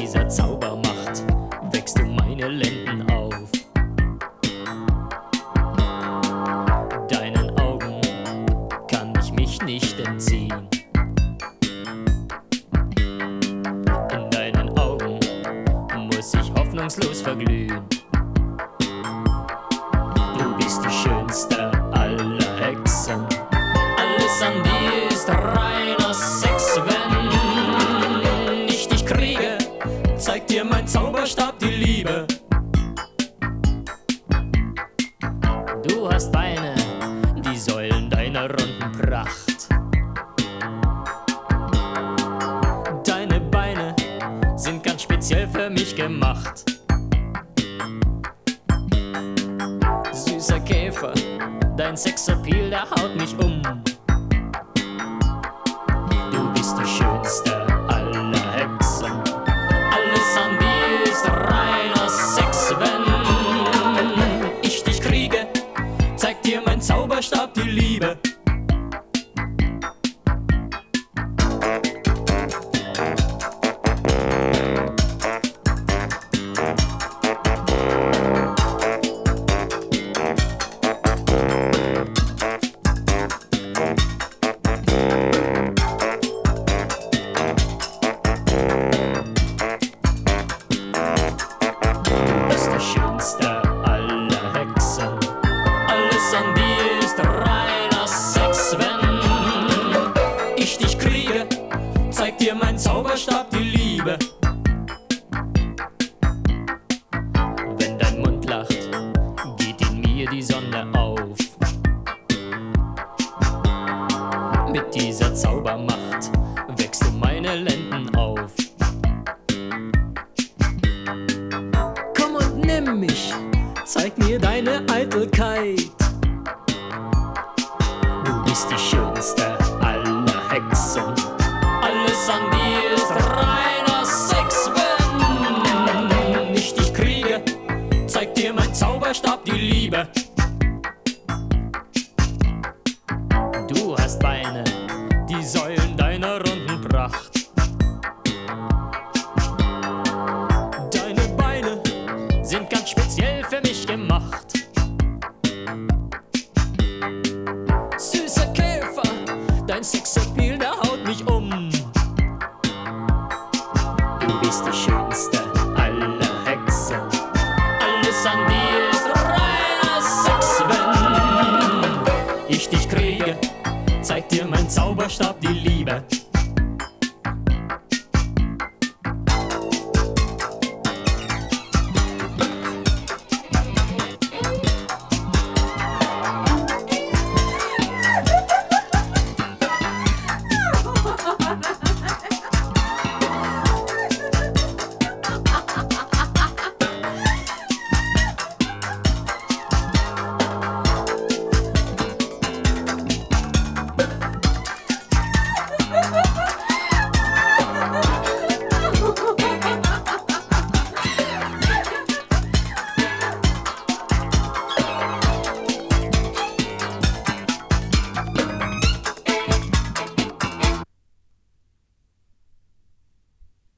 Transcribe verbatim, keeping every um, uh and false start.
dieser Zaubermacht wächst du meine Lenden auf. Deinen Augen kann ich mich nicht entziehen. In deinen Augen muss ich hoffnungslos verglühen. Du bist die schönste aller Hexen. Alles an dir ist reiner Sex. Wenn ich dich kriege, zeigt dir mein Zauberstab die Liebe. Du hast Beine, die Säulen deiner runden Pracht. Deine Beine sind ganz speziell für mich gemacht. Süßer Käfer, dein Sexappeal, der haut mich um. Du bist die schönste aller Hexen. Alles an dir ist reiner Sex. Wenn ich dich kriege, zeigt dir mein Zauberstab die Liebe. Schönste aller Hexen. Alles an dir ist reiner Sex. Wenn ich dich kriege, zeigt dir mein Zauberstab die Liebe. Wenn dein Mund lacht, geht in mir die Sonne auf. Mit dieser Zaubermacht wächst du meine Lenden auf. Nimm mich, zeig mir deine Eitelkeit. Du bist die schönste aller Hexen. Alles an dir ist reiner Sex. Wenn ich dich kriege, zeigt dir mein Zauberstab die Liebe. Du hast Beine, die Säulen deiner runden Pracht. Sind ganz speziell für mich gemacht. Süßer Käfer, dein Sexappeal, der haut mich um. Du bist die schönste